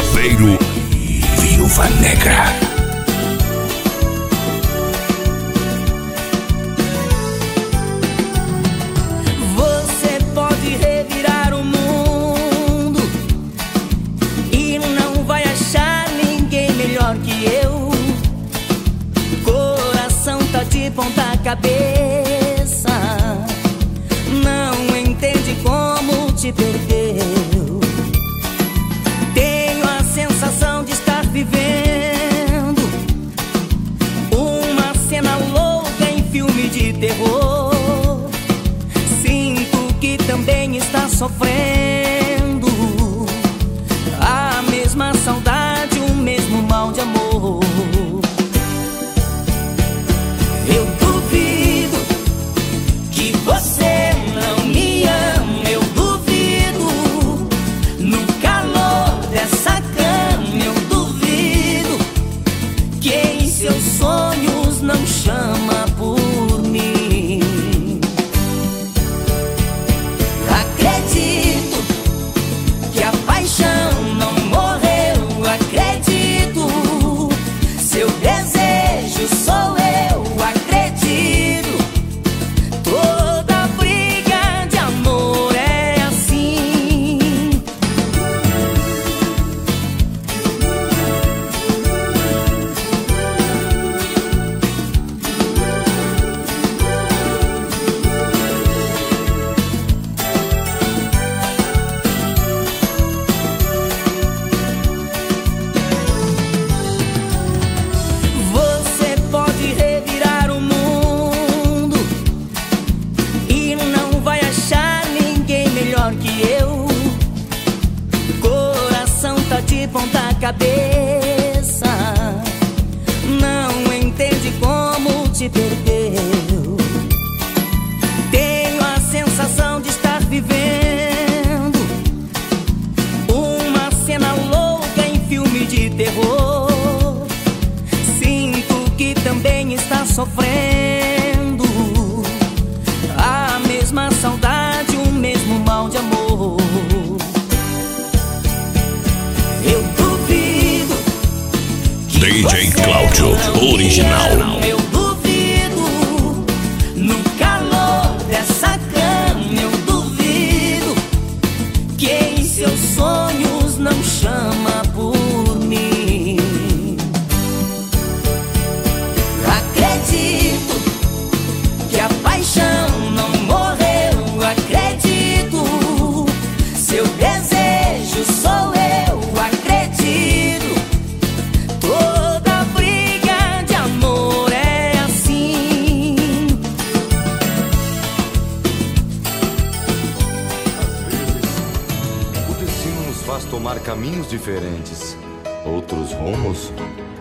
Tropeiro e Viúva Negra. Você pode revirar o mundo e não vai achar ninguém melhor que eu. Coração tá de ponta cabeça, não entende como te perdeu. Tenho a sensação de estar vivendo uma cena louca em filme de terror. Sinto que também está sofrendo a mesma saudade, o mesmo mal de amor. Eu duvido que você não me ama, eu duvido. No calor dessa cama, eu duvido que em seus sonhos não chama por mim. Acredito que a paixão não morreu, acredito. Seu desejo sou eu, acredito. Toda briga de amor é assim. Você pode revirar o mundo e não vai achar ninguém melhor que eu. Coração tá de ponta cabeça, não entende como te perdeu. Tenho a sensação de estar vivendo uma cena louca em filme de terror. Sinto que também está sofrendo a mesma saudade, o mesmo mal de amor. Eu duvido que DJ você Cláudio, não original. me ama, eu duvido. No calor dessa cama, eu duvido que em seus sonhos não chama por mim. Acredito que a paixão não morreu, acredito. Seu desejo sou eu, acredito. Toda briga de amor é assim. O destino nos faz tomar caminhos diferentes, outros rumos